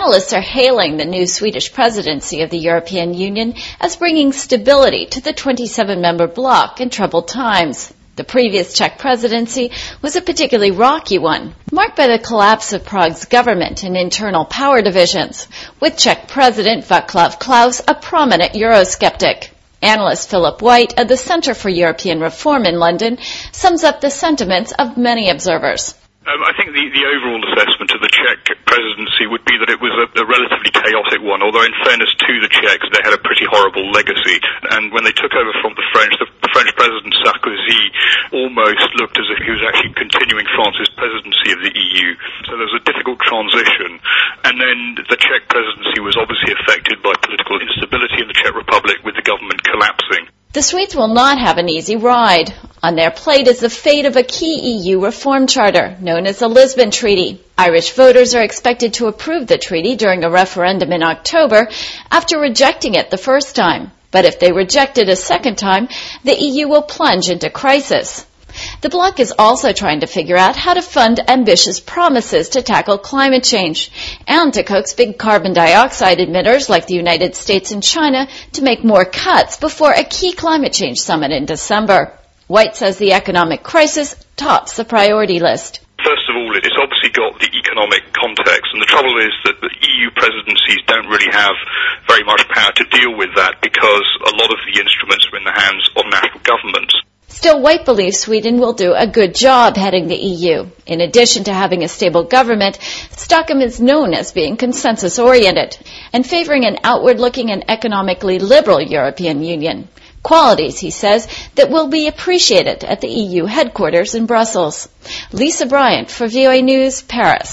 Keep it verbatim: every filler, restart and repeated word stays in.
Analysts are hailing the new Swedish presidency of the European Union as bringing stability to the twenty-seven member bloc in troubled times. The previous Czech presidency was a particularly rocky one, marked by the collapse of Prague's government and internal power divisions, with Czech President Václav Klaus a prominent Eurosceptic. Analyst Philip White of the Centre for European Reform in London sums up the sentiments of many observers. Um, I think the, the overall assessment of the Czech presidency would be that it was a, a relatively chaotic one, although in fairness to the Czechs, they had a pretty horrible legacy. And when they took over from the French, the, the French president Sarkozy almost looked as if he was actually continuing France's presidency of the E U. So there was a difficult transition. And then the Czech presidency was obviously affected by political instability in the Czech Republic, with the government collapsing. The Swedes will not have an easy ride. On their plate is the fate of a key E U reform charter, known as the Lisbon Treaty. Irish voters are expected to approve the treaty during a referendum in October after rejecting it the first time. But if they reject it a second time, the E U will plunge into crisis. The bloc is also trying to figure out how to fund ambitious promises to tackle climate change and to coax big carbon dioxide emitters like the United States and China to make more cuts before a key climate change summit in December. White says the economic crisis tops the priority list. First of all, it's obviously got the economic context, and the trouble is that the E U presidencies don't really have very much power to deal with that because a lot of the instruments are in the hands of national governments. Still, White believes Sweden will do a good job heading the E U. In addition to having a stable government, Stockholm is known as being consensus-oriented and favoring an outward-looking and economically liberal European Union. Qualities, he says, that will be appreciated at the E U headquarters in Brussels. Lisa Bryant for V O A News, Paris.